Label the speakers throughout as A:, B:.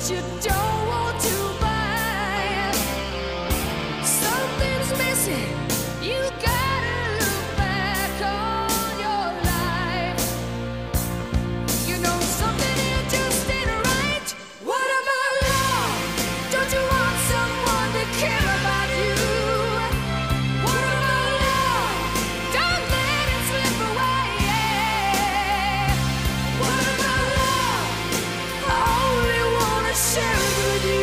A: you don't want to buy. Something's missing. You gotta look back on your life. You know something here just ain't right. What about love? Don't you want someone to care about you? What about love? Don't let it slip away. What about love? I only wanna share it with you.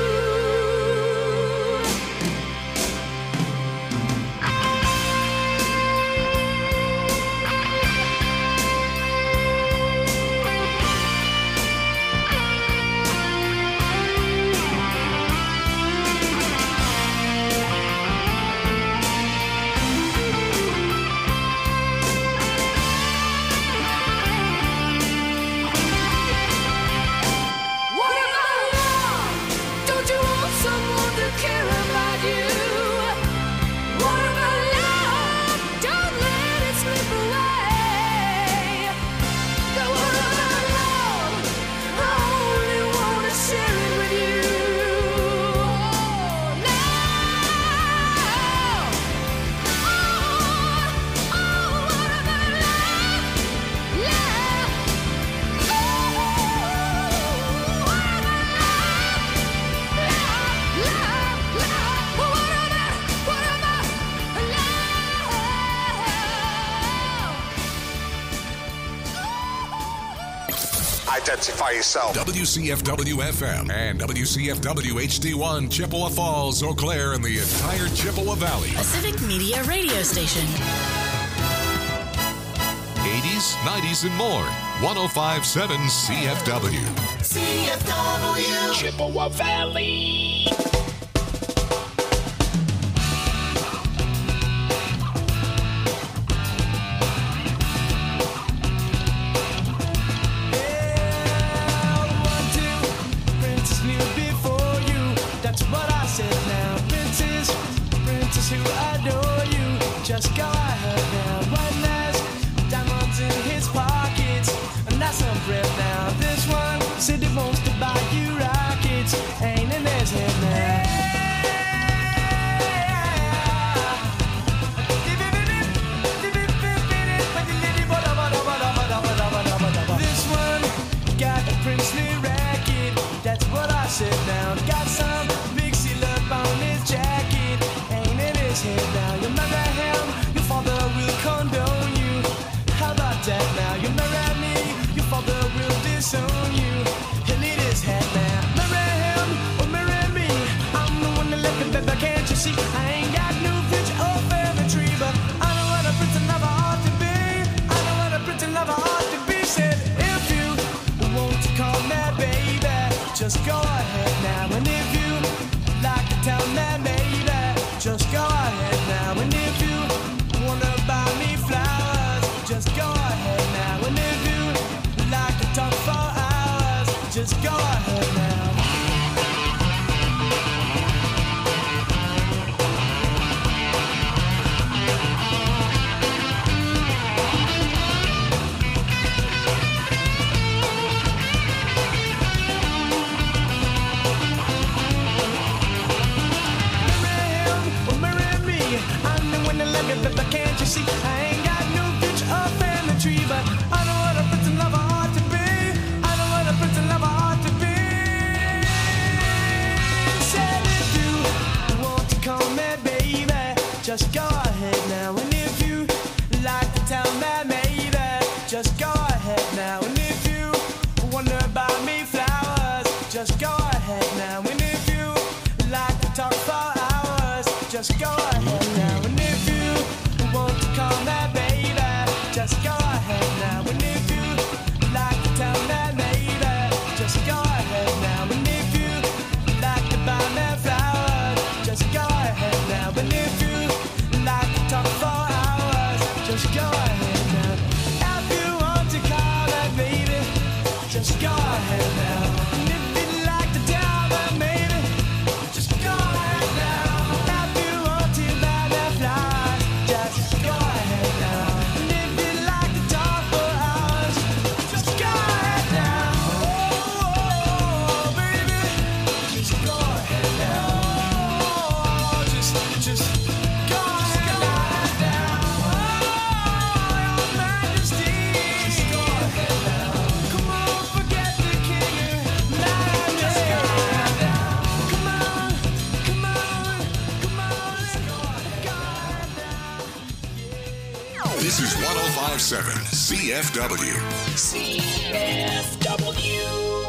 A: What about love? Don't you want someone to care about you? What about love? Don't let it slip away. What about love? I only wanna share it with you. Love. What about love? Love.
B: Identify yourself.
C: WCFW FM and WCFW HD1 Chippewa Falls, Eau Claire, and the entire Chippewa Valley.
D: A civic media radio station.
C: 80s, 90s, and more. 1057 CFW.
E: CFW Chippewa Valley.
F: Princess knew before you. That's what I said now. Princess who adore you. Just go ahead now. One last diamonds in his pockets, and that's some breath now. This one said he wants to buy you rockets. Ain't in his head now. This one got a princely racket. That's what I said now. Got some big seal up on his jacket. Ain't in his head now. You marry him, your father will condone you. How about that now? You marry me, your father will disown you. He'll eat his head now. Marry him or marry me. I'm the one that left the baby, can't you see? I ain't got no future or family tree, but I know what a prince lover ought to be. I know what a prince lover ought to be. Said if you want to call me baby, just go ahead now. And if you like to tell me maybe, just go ahead now. And if you wanna buy me flowers, just go ahead now. And if you like to talk for hours, just go ahead now. Marry him or marry me. I'm the one that love you, but can't you see? I ain't got no future or family tree, but I know what a prince and lover ought to be. I know what a prince and lover ought to be. Said if you want to call me baby, just go ahead now. And if you like to tell me maybe, just go ahead now. And if you wanna buy me flowers, just go ahead now. And if you like to talk for hours, just go ahead now. And if you want to call me baby, just go ahead now. And if you like to tell me maybe, just go ahead now. And if you like to buy me flowers, just go ahead now. And if you like to talk for hours, just go ahead now. If you want to call me baby, just go ahead now. And if you like to tell me maybe, just go ahead now. If you want to buy me flowers, just go ahead now. And if you like to
C: 1057 CFW.
E: CFW.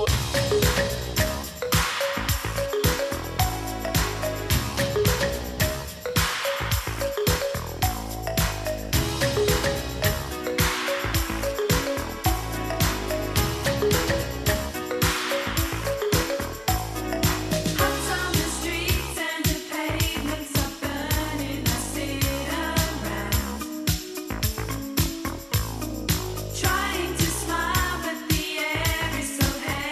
A: Trying to smile, but the air is so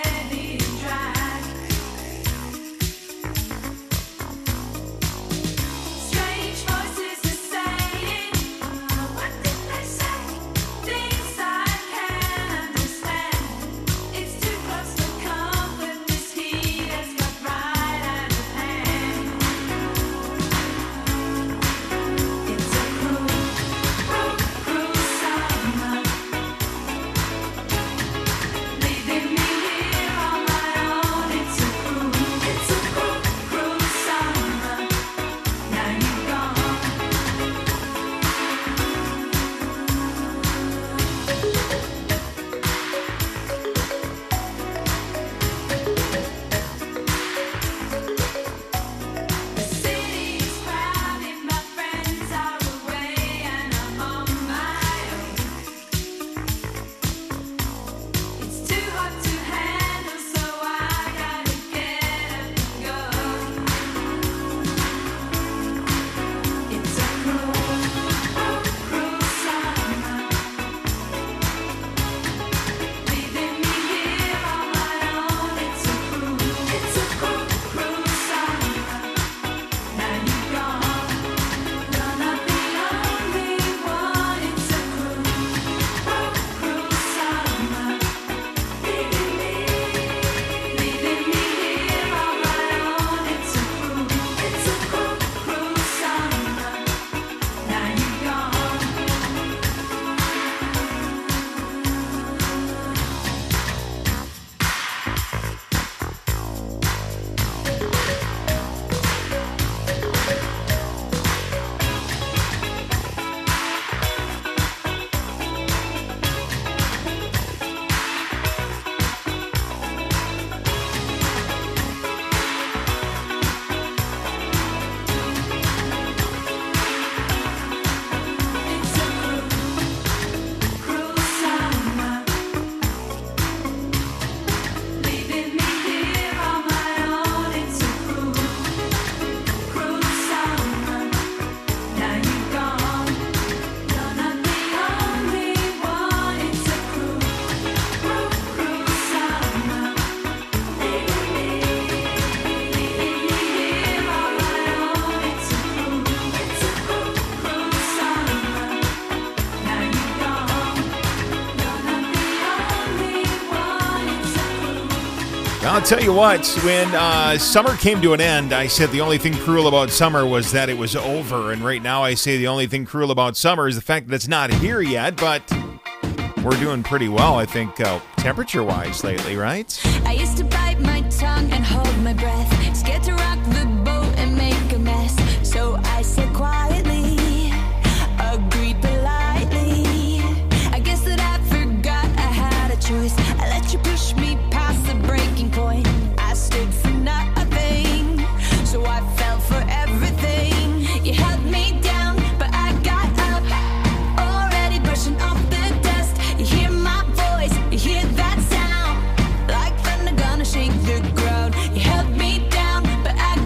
B: I'll tell you what, when summer came to an end, I said the only thing cruel about summer was that it was over. And right now I say the only thing cruel about summer is the fact that it's not here yet, but we're doing pretty well, I think, temperature-wise lately, right?
A: I used to bite my tongue and hold my breath, scared to rock the boat and make a mess. So I said quietly, agreed politely. I guess that I forgot I had a choice. I let you push me past the breaking point. I stood for nothing, so I fell for everything. You held me down, but I got up, already brushing off the dust. You hear my voice, you hear that sound, like thunder gonna shake the ground. You held me down, but I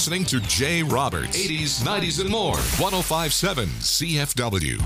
C: listening to Jay Roberts. 80s, 90s, and more. 1057 CFW.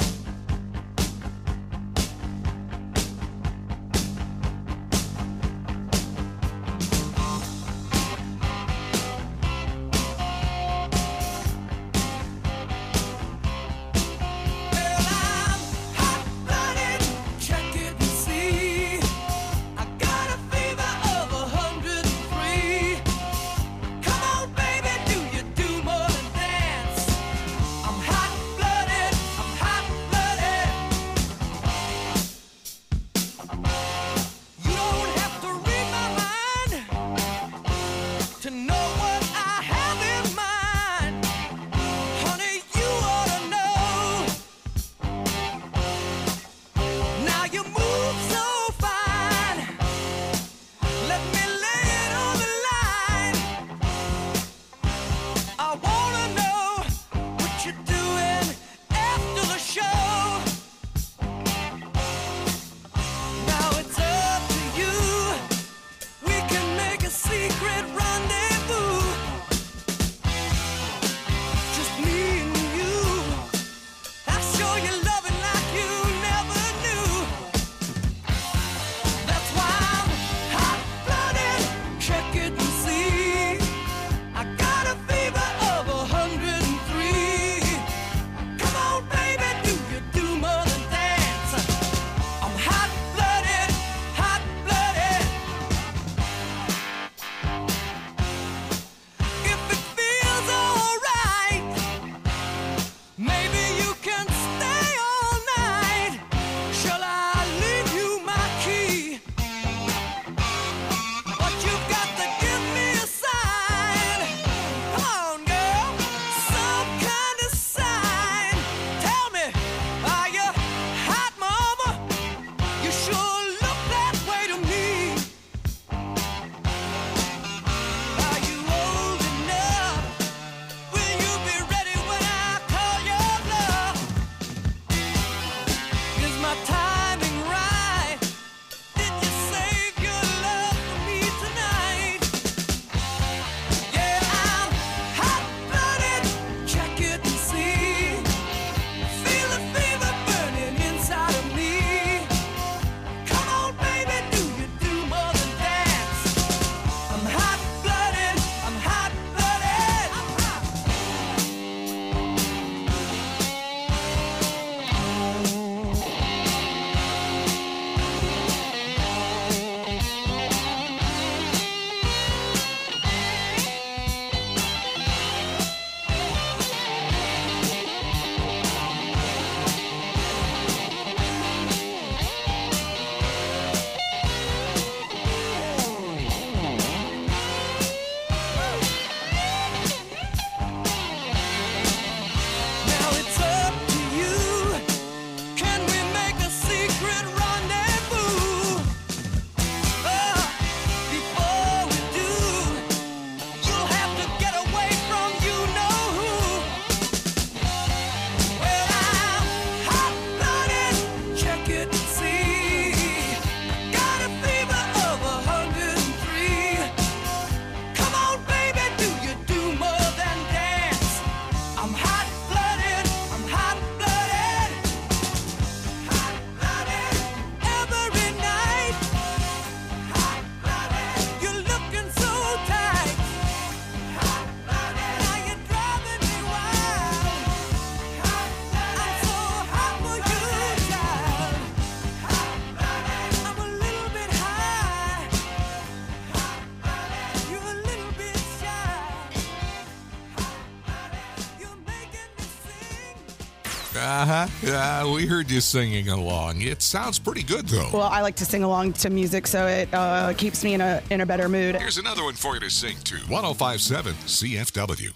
C: Yeah, we heard you singing along. It sounds pretty good, though.
G: Well, I like to sing along to music, so it keeps me in a better mood.
C: Here's another one for you to sing to. 1057 CFW.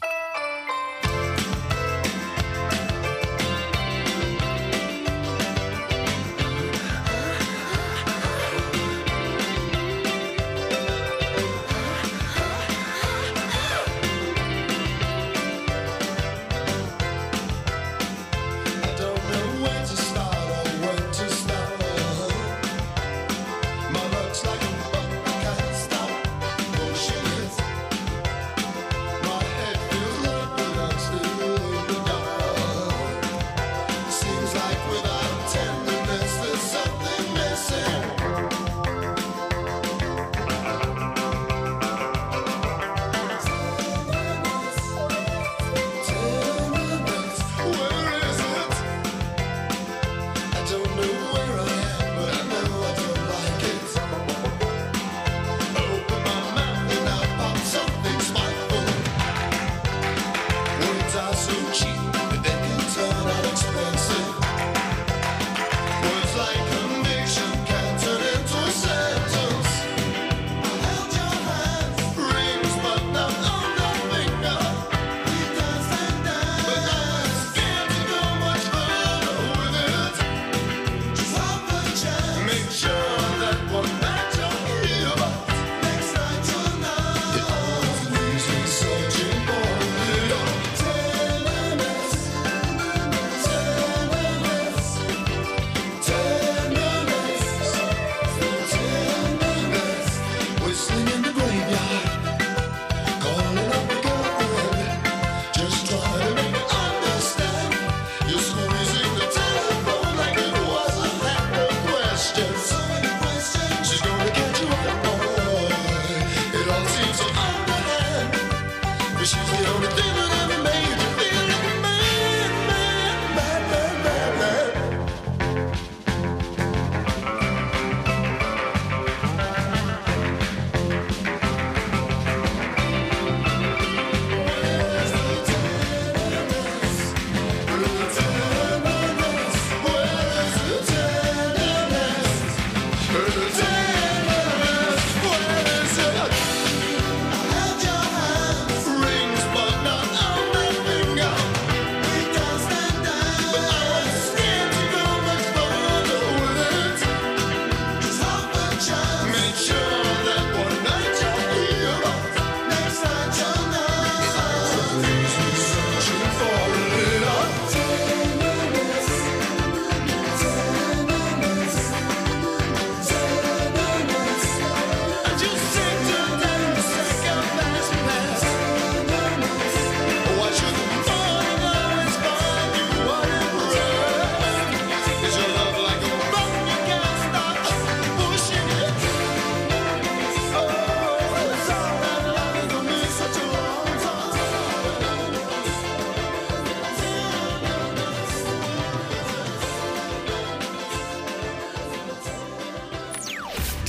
H: My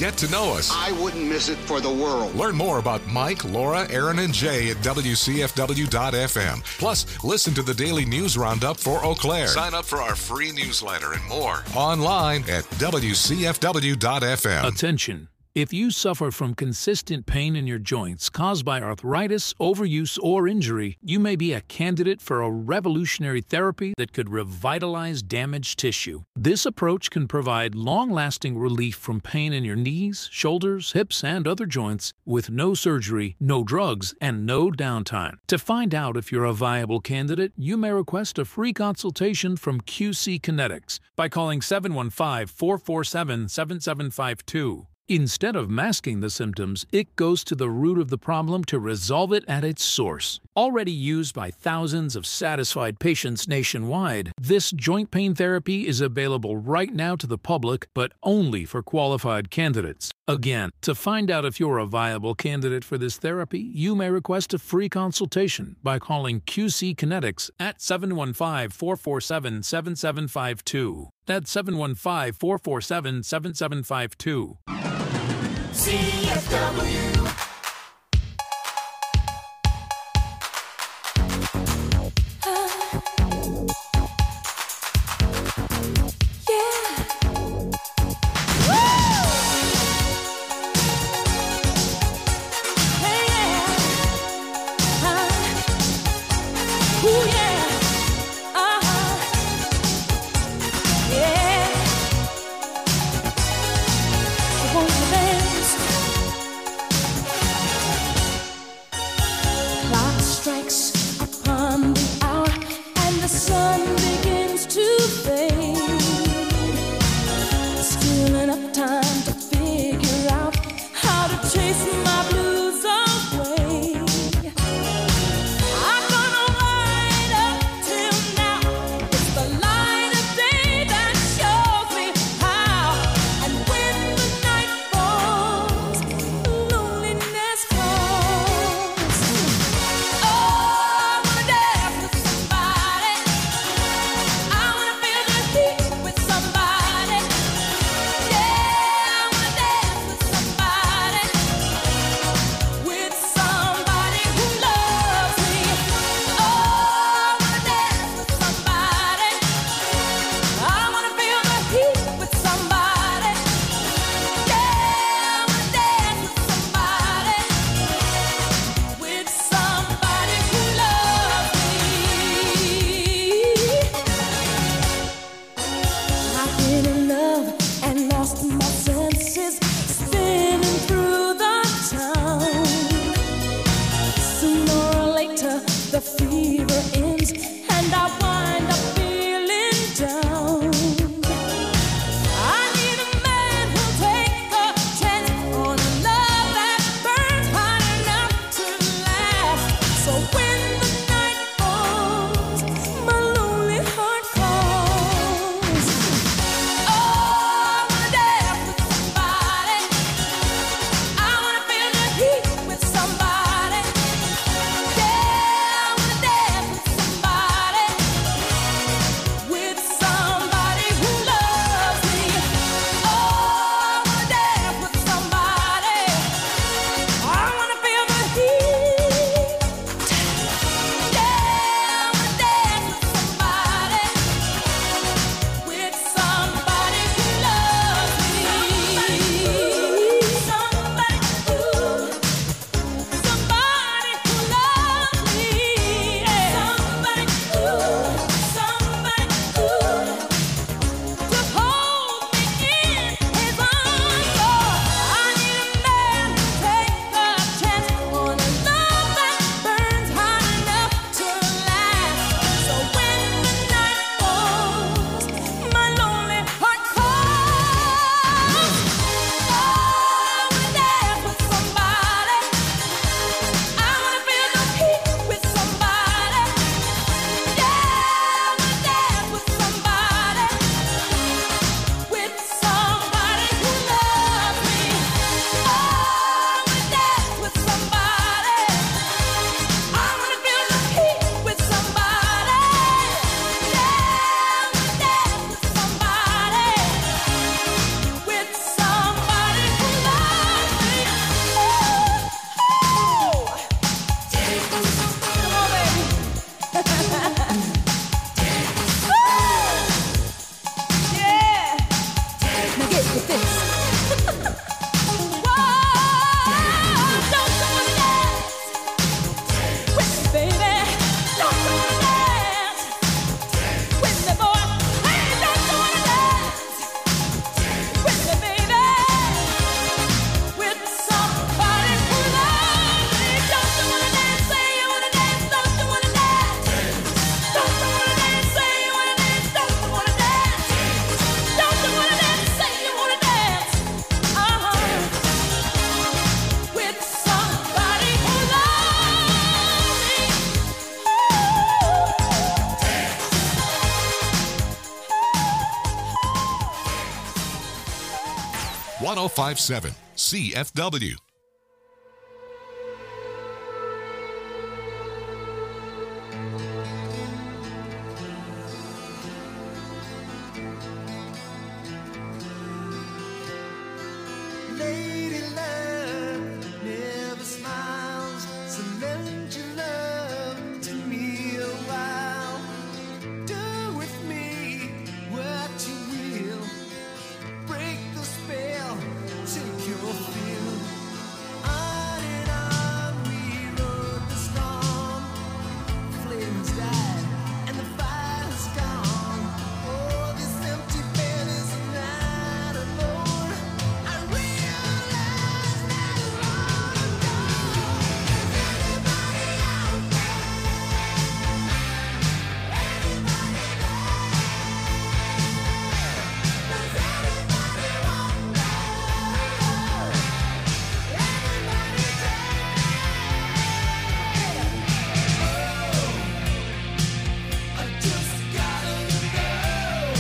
C: get to know us.
H: I wouldn't miss it for the world.
C: Learn more about Mike, Laura, Aaron, and Jay at WCFW.FM. Plus, listen to the daily news roundup for Eau Claire. Sign up for our free newsletter and more online at WCFW.FM.
I: Attention. If you suffer from consistent pain in your joints caused by arthritis, overuse, or injury, you may be a candidate for a revolutionary therapy that could revitalize damaged tissue. This approach can provide long-lasting relief from pain in your knees, shoulders, hips, and other joints with no surgery, no drugs, and no downtime. To find out if you're a viable candidate, you may request a free consultation from QC Kinetics by calling 715-447-7752. Instead of masking the symptoms, it goes to the root of the problem to resolve it at its source. Already used by thousands of satisfied patients nationwide, this joint pain therapy is available right now to the public, but only for qualified candidates. Again, to find out if you're a viable candidate for this therapy, you may request a free consultation by calling QC Kinetics at 715-447-7752. That's 715-447-7752.
E: CFW.
C: 1057 CFW.
F: Lady love never smiles, so lend your love to me a while. Do with me what you will. Break the spell, take your fill. On and on we rode the storm. Flames died and the fire's gone. Oh, this empty bed is not alone. I realize that I'm gone. Is anybody out there? Anybody I just gotta know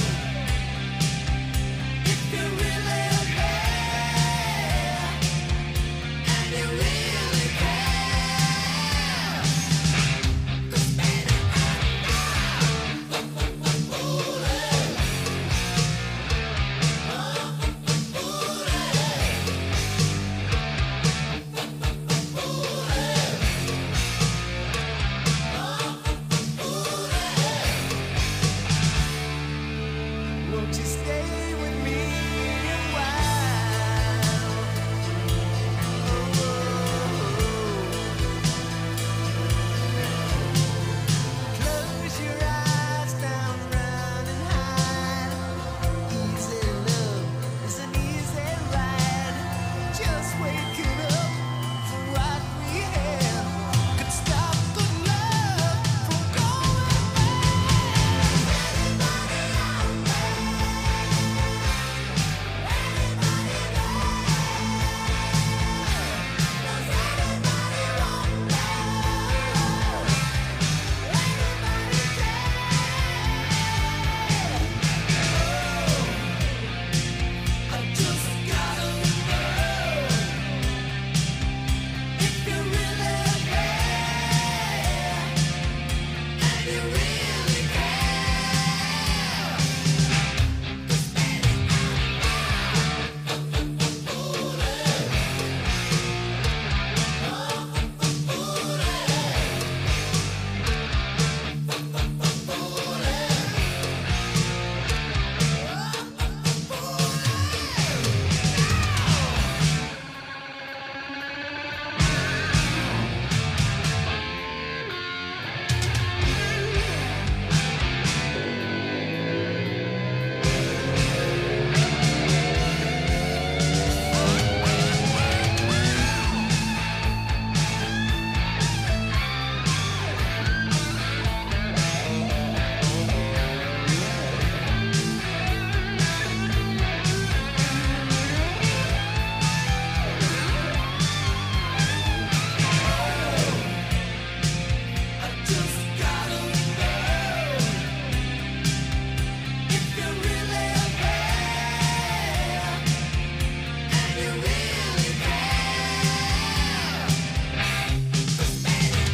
F: if you really care and you really care. 'Cause baby, won't you stay with me a while? Close your eyes down, round and high. Easy love is an easy ride. Just waking up for what we have could stop the love from going bad. Anybody out I just gotta know if you really care and you really care. 'Cause baby, I just gotta know if you really care and you really care. 'Cause baby,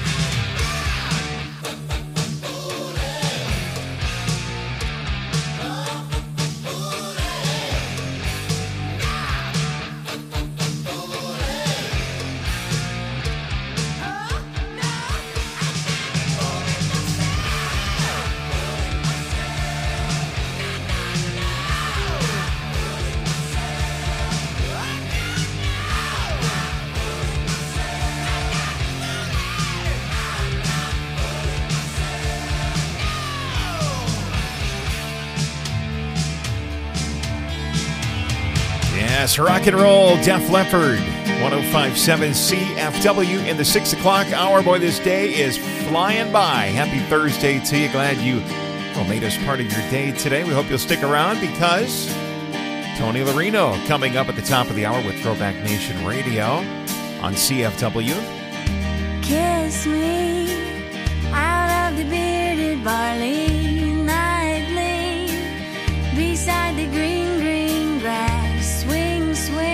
B: Yes, rock and roll, Def Leppard, 1057 CFW in the 6 o'clock hour. Boy, this day is flying by. Happy Thursday to you. Glad you made us part of your day today. We hope you'll stick around because Tony Larino coming up at the top of the hour with Throwback Nation Radio on CFW.
J: Kiss me out of the bearded barley nightly beside the green, green grass. Swing, swing.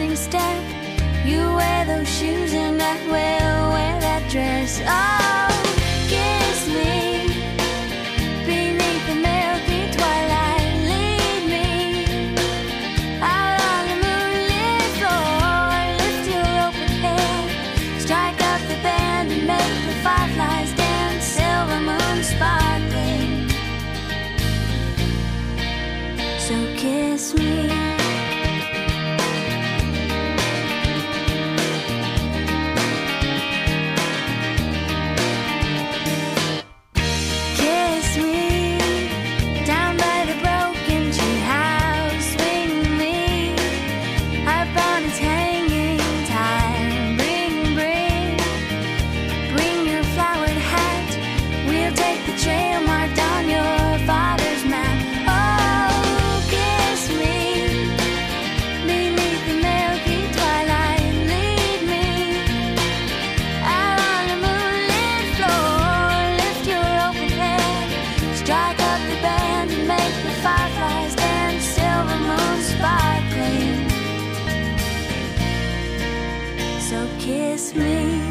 J: faltering step. You wear those shoes and I will wear that dress. Oh, kiss me beneath the milky twilight. Lead me out on the moonlit floor. Lift your open head, strike up the band and make the fireflies dance. Silver moon sparkling. So kiss me. Kiss me down by the broken tree house. Swing me up on its hanging time. Bring your flowered hat. We'll take the trail marked on your father's map. Oh, kiss me beneath the milky twilight. Lead me out on the moonlit floor. Lift your open head, strike up the band and make the fireflies dance. Silver moon sparkling. So kiss me.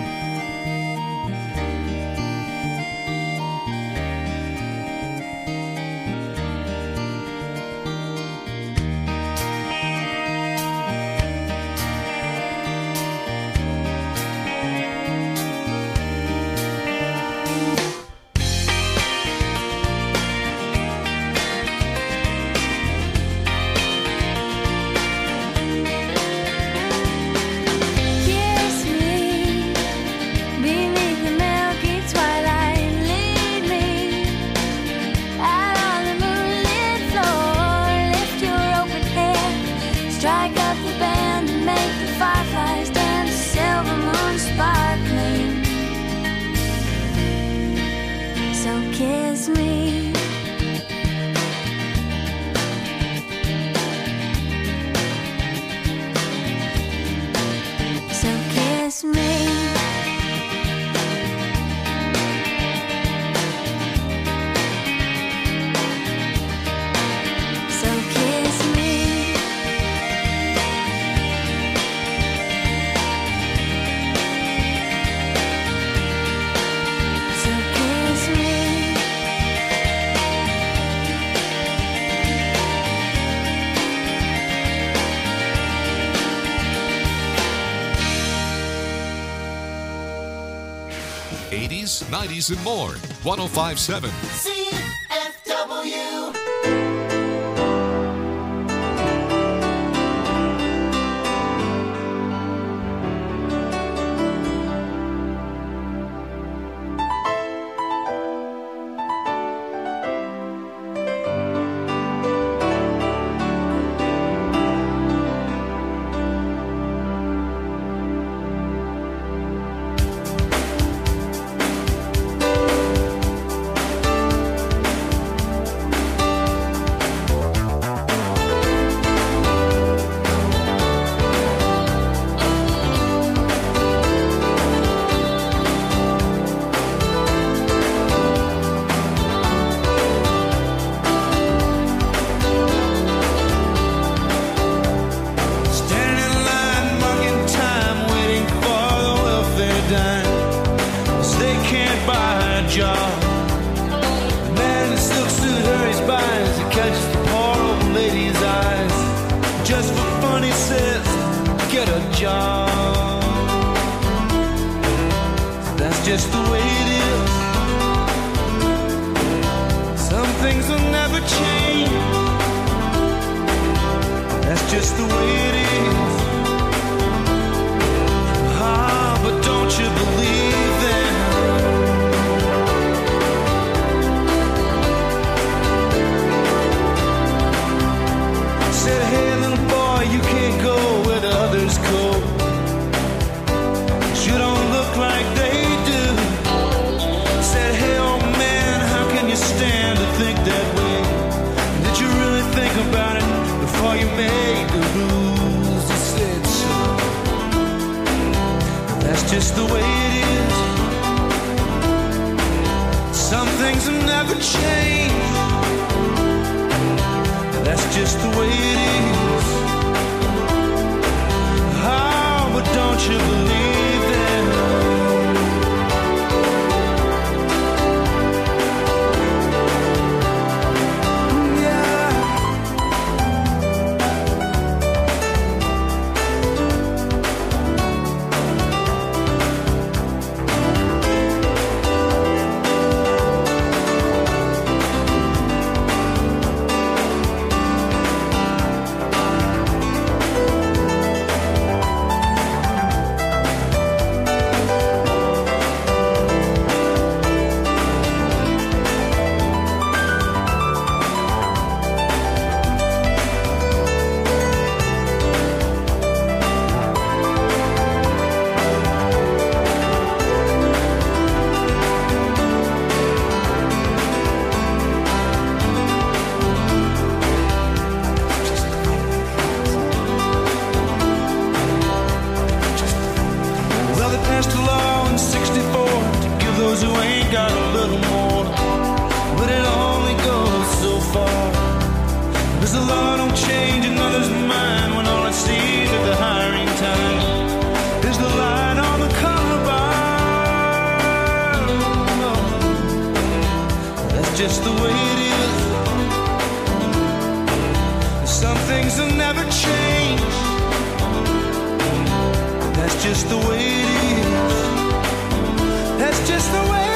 J: Kiss me beneath the milky twilight. Lead me out on the moonlit floor. Lift your open head, strike up the band and make the fireflies dance. Silver moon sparkling. So kiss me. So kiss me. So kiss me. So kiss me.
C: '80s, '90s, and more. 105.7.
E: CFW.
F: Standing in line, mugging time, waiting for the welfare dime. 'Cause they can't buy a job. The man in the silk suit hurries by as he catches the poor old lady's eyes. Just for fun, he says, get a job. That's just the way it is. Some things will never change. That's just the way it is. Ah, but don't you believe them? Said, hey, little boy, you can't go where the others go. 'Cause you don't look like they do. Said, hey, old man, how can you stand to think that way? Did you really think about it before you made the rules? He said, so that's just the way it is. Some things will never change. That's just the way it is. just the way it is. That's just the way it is.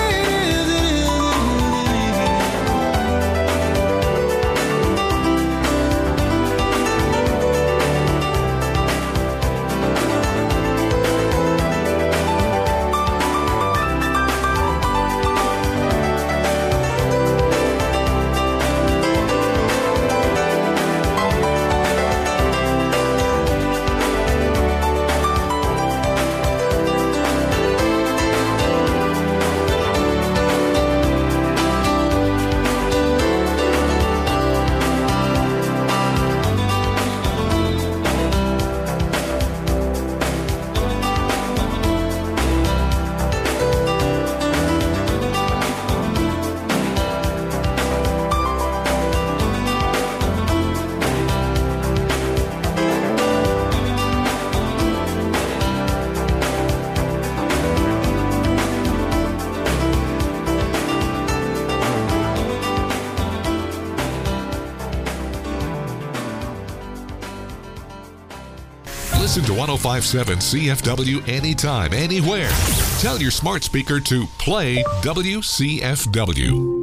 C: Listen to 105.7 CFW anytime, anywhere. Tell your smart speaker to play WCFW.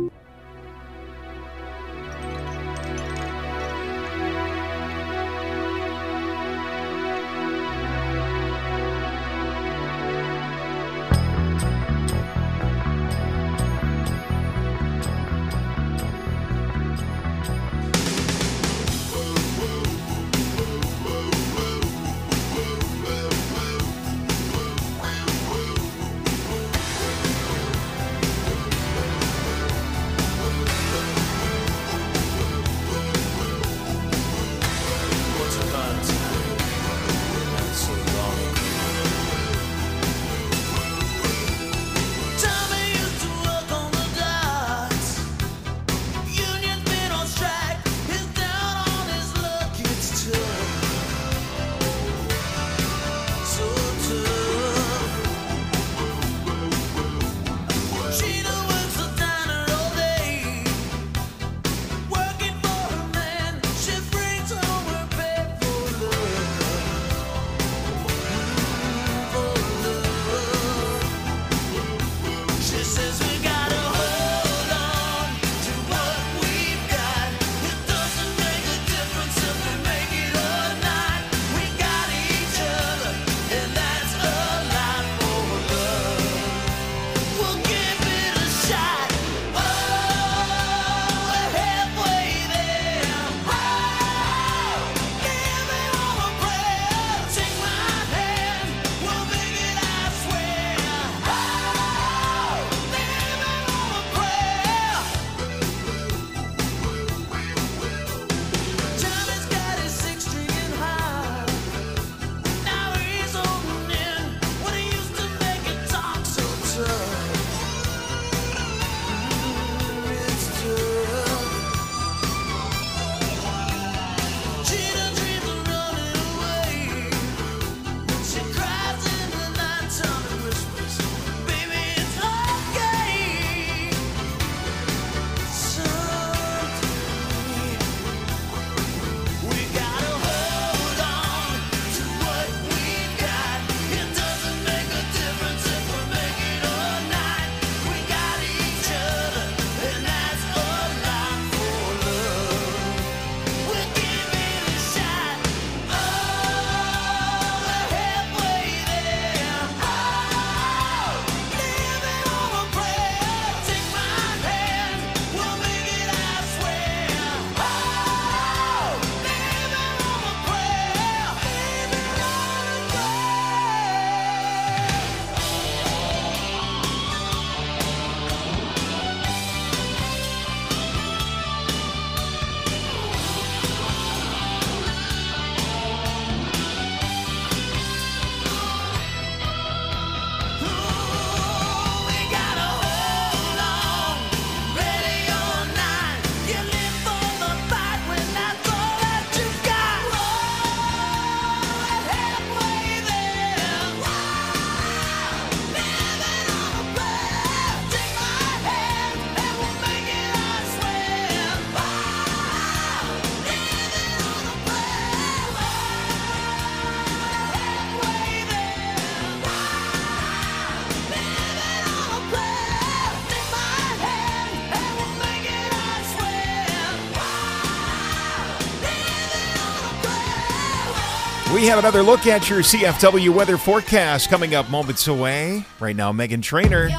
B: We have another look at your CFW weather forecast coming up moments away. Right now, Megan Trainor.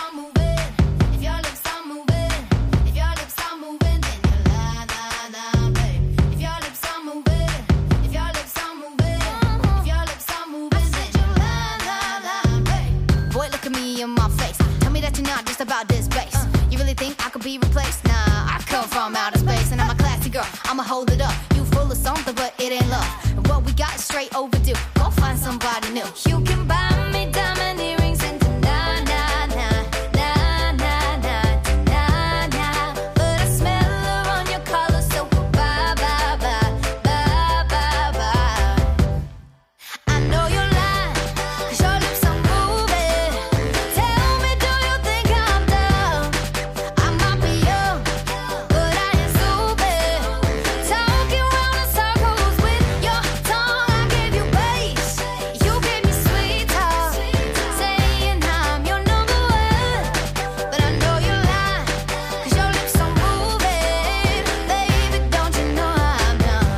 J: Boy, look at me in my face. Tell me that you're not just about this bass. You really think I could be replaced? Nah, I come from outer space, and I'm a classy girl. I'ma hold it up. You full of something, but it ain't love. And what we got is straight overdue. Go find somebody new. You can buy me diamond earrings and na na na na na na na. But I smell her on your collar, so bye bye bye bye bye bye. I know you're lying, 'cause your lips are moving. Tell me, do you think I'm dumb? I might be young, but I ain't stupid. Talking round in circles with your tongue. I gave you bass, you gave me sweet talk, saying I'm your number one. But I know you're lying, 'cause your lips are moving. Baby, don't you know I'm done?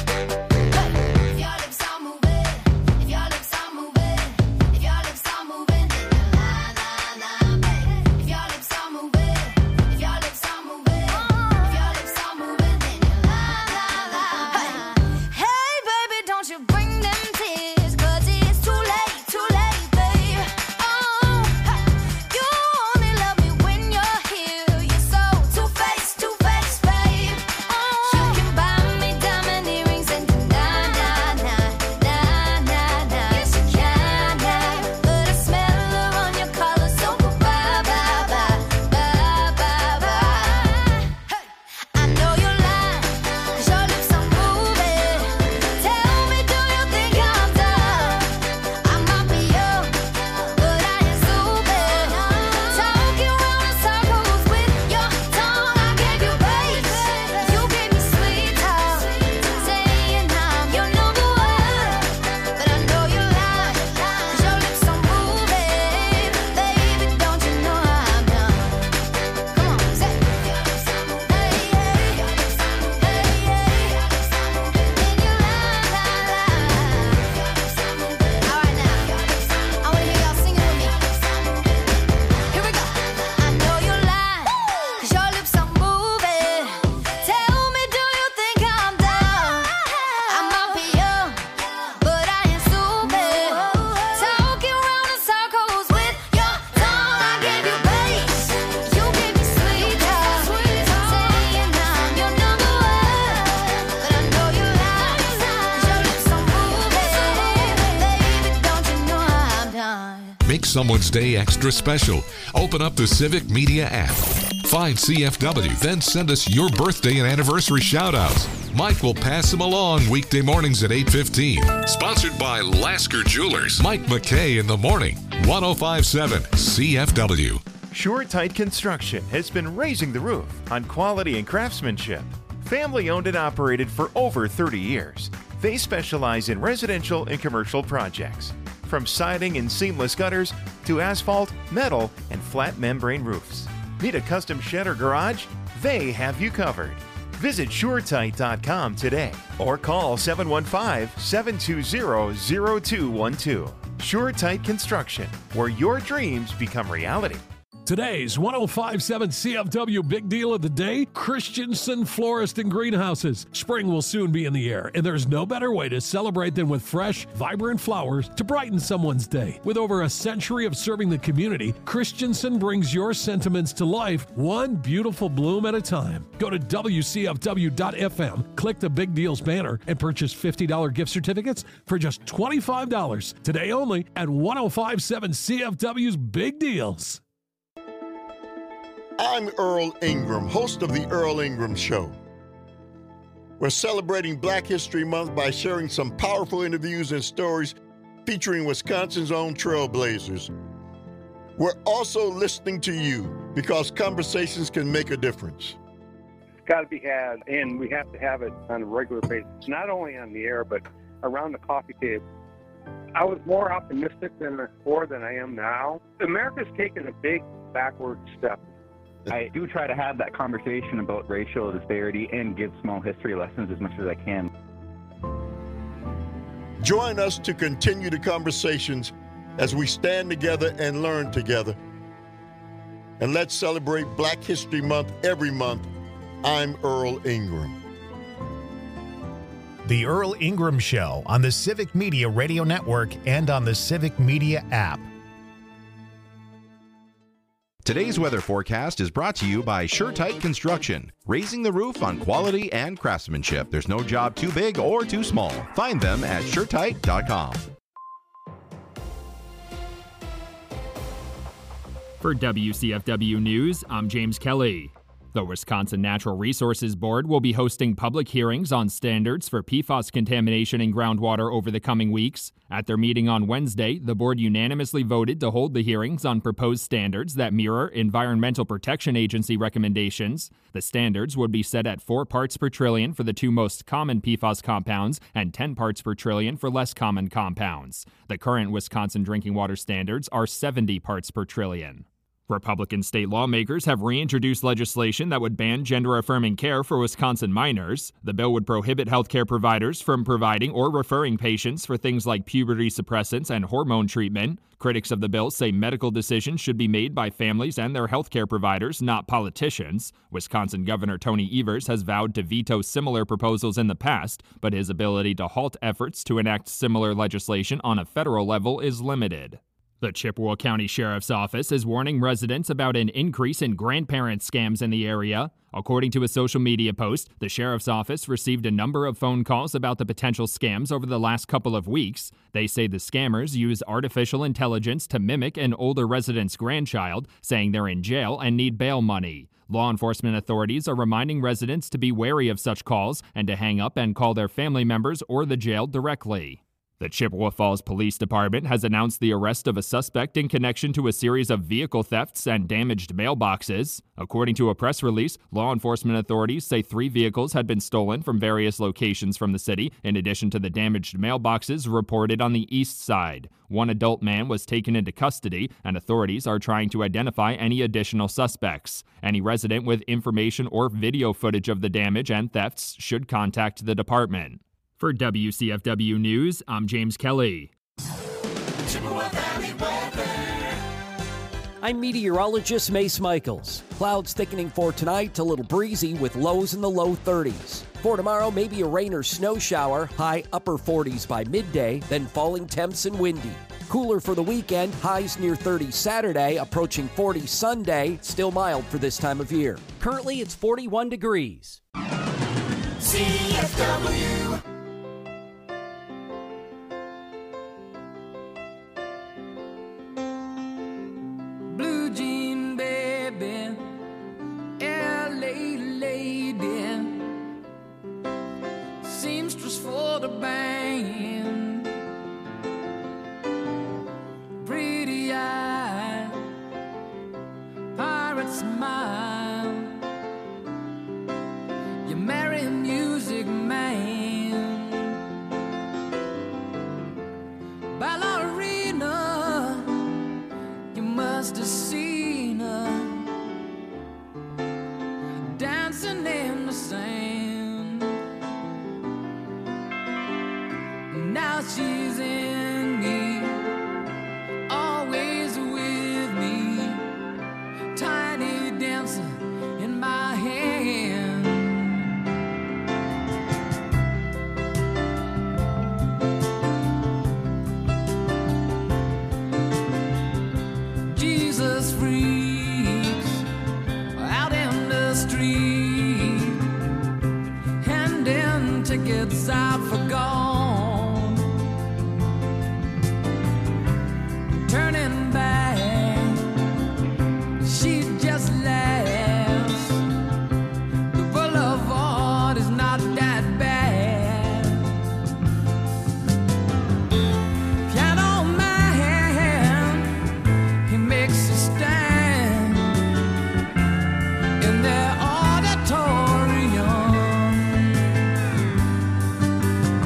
J: If your lips are moving, if your lips are moving, if your lips are moving, then you're lying, lying, lying, baby. If your lips are moving, if your lips are moving, if your lips are moving, then you're lying, lying, lying. Hey, baby, don't you bring them tears, 'cause it's too late, babe. Oh, you only love me when you're here. You're so two-faced, babe. Oh, you can buy me diamond earrings and na na na na na na. Yes, you can, but I smell her on your collar, so bye bye bye bye bye bye. Hey, I know you're lying, 'cause your lips are moving. Tell me, do you think I'm dumb? I might be young, but I ain't stupid. Talking round in circles with your tongue. I gave you bass, you gave me sweet talk, saying I'm your number one. But I know you're lying, 'cause your lips are moving. Baby, don't you know I'm done? Come on, say your lips are moving. Hey, hey, your lips are moving. Hey, hey, your lips are moving. Then you lie, lie, lie. Your lips are moving. All right now, I wanna hear y'all singing with me. Here we go. I know you're lying, 'cause your lips are moving. Tell me, do you think I'm dumb? I might be young, but I ain't stupid. Talking round in circles with your tongue. I gave you bass, you gave me sweet talk, saying I'm your number one. But I know you're lying, 'cause your lips are moving. Baby, don't you know I'm done?
C: Make someone's day extra special. Open up the Civic Media app. Find CFW, then send us your birthday and anniversary shout-outs. Mike will pass them along weekday mornings at 8:15. Sponsored by Lasker Jewelers. Mike McKay in the morning. 105.7 CFW.
K: Sure Tight Construction has been raising the roof on quality and craftsmanship. Family owned and operated for over 30 years. They specialize in residential and commercial projects, from siding and seamless gutters to asphalt, metal, and flat membrane roofs. Need a custom shed or garage? They have you covered. Visit SureTight.com today or call 715-720-0212. Sure Tight Construction, where your dreams become reality.
L: Today's 105.7 CFW Big Deal of the Day, Christensen Florist and Greenhouses. Spring will soon be in the air, and there's no better way to celebrate than with fresh, vibrant flowers to brighten someone's day. With over a century of serving the community, Christensen brings your sentiments to life one beautiful bloom at a time. Go to WCFW.FM, click the Big Deals banner, and purchase $50 gift certificates for just $25. Today only at 105.7 CFW's Big Deals.
M: I'm Earl Ingram, host of The Earl Ingram Show. We're celebrating Black History Month by sharing some powerful interviews and stories featuring Wisconsin's own trailblazers. We're also listening to you because conversations can make a difference.
N: It's got to be had, and we have to have it on a regular basis, not only on the air, but around the coffee table. I was more optimistic before than I am now. America's taken a big backward step.
O: I do try to have that conversation about racial disparity and give small history lessons as much as I can.
M: Join us to continue the conversations as we stand together and learn together. And let's celebrate Black History Month every month. I'm Earl Ingram.
P: The Earl Ingram Show on the Civic Media Radio Network and on the Civic Media app.
Q: Today's weather forecast is brought to you by SureTight Construction, raising the roof on quality and craftsmanship. There's no job too big or too small. Find them at SureTight.com.
R: For WCFW News, I'm James Kelly. The Wisconsin Natural Resources Board will be hosting public hearings on standards for PFAS contamination in groundwater over the coming weeks. At their meeting on Wednesday, the board unanimously voted to hold the hearings on proposed standards that mirror Environmental Protection Agency recommendations. The standards would be set at 4 parts per trillion for the 2 most common PFAS compounds and 10 parts per trillion for less common compounds. The current Wisconsin drinking water standards are 70 parts per trillion. Republican state lawmakers have reintroduced legislation that would ban gender-affirming care for Wisconsin minors. The bill would prohibit healthcare providers from providing or referring patients for things like puberty suppressants and hormone treatment. Critics of the bill say medical decisions should be made by families and their healthcare providers, not politicians. Wisconsin Governor Tony Evers has vowed to veto similar proposals in the past, but his ability to halt efforts to enact similar legislation on a federal level is limited. The Chippewa County Sheriff's Office is warning residents about an increase in grandparent scams in the area. According to a social media post, the Sheriff's Office received a number of phone calls about the potential scams over the last couple of weeks. They say the scammers use artificial intelligence to mimic an older resident's grandchild, saying they're in jail and need bail money. Law enforcement authorities are reminding residents to be wary of such calls and to hang up and call their family members or the jail directly. The Chippewa Falls Police Department has announced the arrest of a suspect in connection to a series of vehicle thefts and damaged mailboxes. According to a press release, law enforcement authorities say 3 vehicles had been stolen from various locations from the city, in addition to the damaged mailboxes reported on the east side. 1 adult man was taken into custody, and authorities are trying to identify any additional suspects. Any resident with information or video footage of the damage and thefts should contact the department. For WCFW News, I'm James Kelly.
S: Chippewa Valley weather. I'm meteorologist Mace Michaels. Clouds thickening for tonight, a little breezy with lows in the low 30s. For tomorrow, maybe a rain or snow shower, high upper 40s by midday, then falling temps and windy. Cooler for the weekend, highs near 30 Saturday, approaching 40 Sunday, still mild for this time of year. Currently, it's 41 degrees.
E: CFW.
F: Blue jean baby, LA lady, seamstress for the band, pretty eye, pirate smile, you marry music man, ballerina, you must have seen her dancing in the sand. Now she's in me, always with me, tiny dancer in my hand. Jesus freaks out in the street, handing tickets out for gone, turning back, she just laughs. The boulevard is not that bad. Piano man, he makes a stand in their auditorium.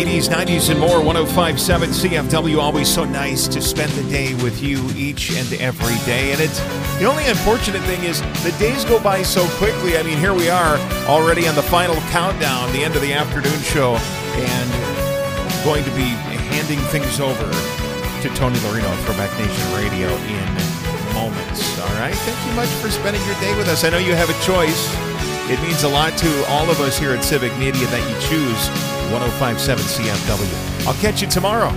B: 80s, 90s, and more. 105.7 CFW. Always so nice to spend the day with you each and every day. And it's the only unfortunate thing is the days go by so quickly. I mean, here we are already on the final countdown, the end of the afternoon show, and going to be handing things over to Tony Lorino of Throwback Nation Radio in moments. All right? Thank you much for spending your day with us. I know you have a choice. It means a lot to all of us here at Civic Media that you choose 105.7 CFW. I'll catch you tomorrow.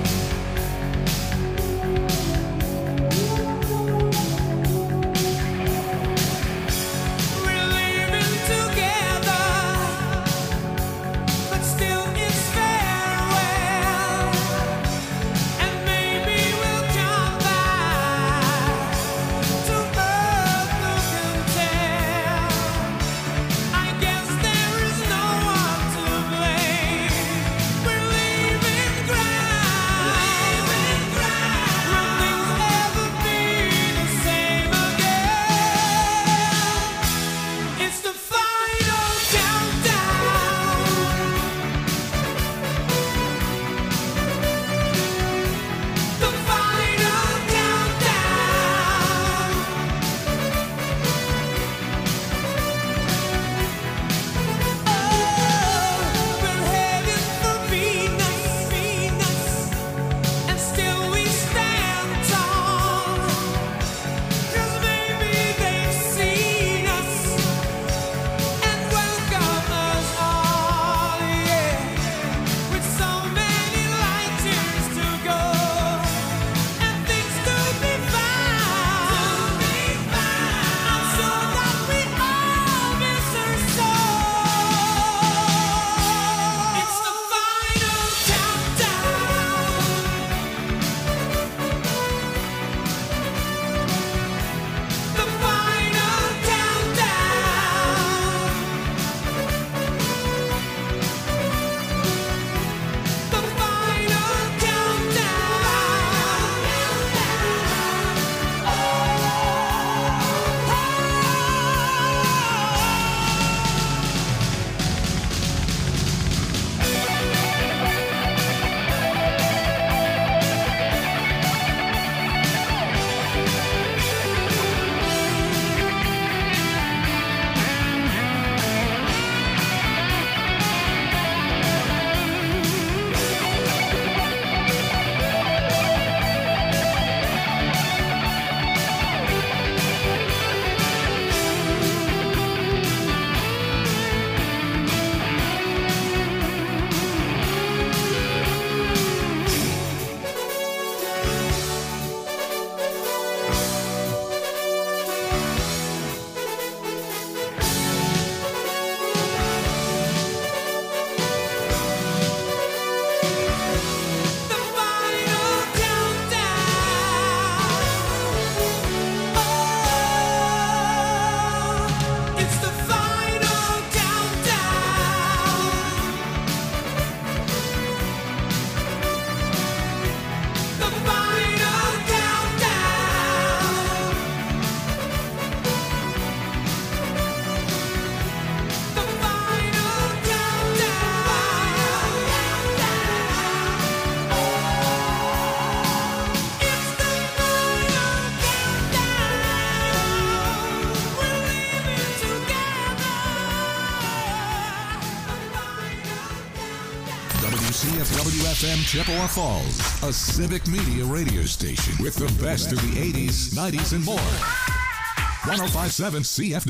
C: WCFW-FM Chippewa Falls, a Civic Media radio station with the best of the 80s, 90s, and more. 105.7 CFW.